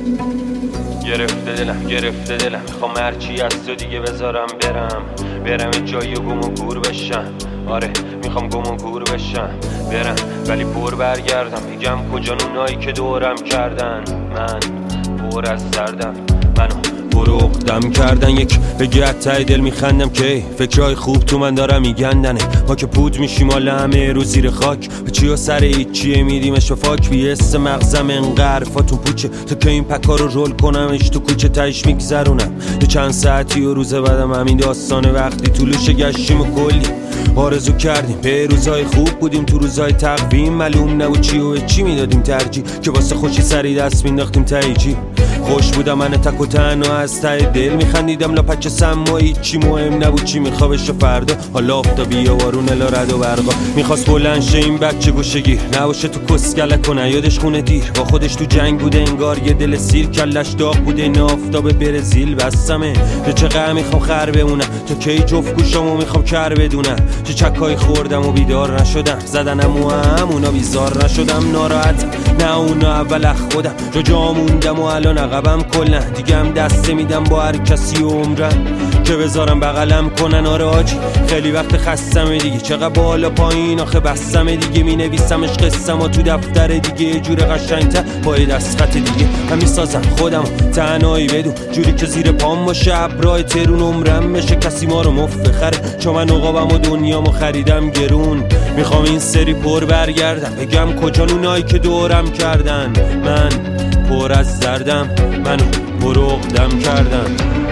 گرفته دلم میخوام هرچی از تو دیگه بذارم برم جایی و گم و گور بشم. آره میخوام گم و گور بشم برم ولی پر برگردم میگم کجا اونایی که دورم کردن. من پر از دردم منو فروختم کردن. یک بگی ته دل میخندم که فکرهای خوب تو من دارم میگندنه. ما که پود میشیم حالا همه رو زیر خاک به چی و سر هیچیه میدیمش و فاک. بیست مغزم انقرفاتون پوچه تا که این پکا رو رول کنمش تو کوچه تایش میگذرونم. یه چند ساعتی و روز بعدم همین داستانه وقتی طولوش گشتیم و کلی آرزو کردیم به روزای خوب بودیم. تو روزای تقویم معلوم نبود چی و چی میدادیم ترجیح که واسه خوشی سری دست مینداختیم تایجی. خوش بودم من تک و تنها از ته دل میخندیدم لاپچه سمایی چی مهم نبود چی میخوابش فردا. حالا آفتابی و بارون الا رد و برقا میخواست بلند شه این بچه گوشگیر نباشه تو کسکله کنه یادش خونه دیر با خودش تو جنگ بوده انگار یه دل سیر کلش داغ بوده این آفتاب برزیل بسمه. به چقدر میخوام خر بمونم تا کی جفت گوشامو میخوام کر بدونم. چه چکایی خوردم و بیدار نشدم زدنم و همونا بیزار نشدم. ناراحت نه اونا اول خودم جا موندم و الان عقبم کلا دیگه هم دسته میدم با هر کسی و عمرم که بذارم بغلم کنن. آره آجی خیلی وقت خستم دیگه چقدر بالا پایین آخه بستم دیگه مینویسمش قصم و تو دفتر دیگه یه جور قشنگتر با یه دستخط دیگه من میسازم خودم تنهایی بدون جوری که زیر پام باشه ابرای ترون عمرم بشه کسی ما رو مفخره چون من عقابم و دنیامو خریدم گرون. میخوام این سری پر برگردم بگم کجا اونایی که دورم کردن. من پر از دردم منو فروختم کردن.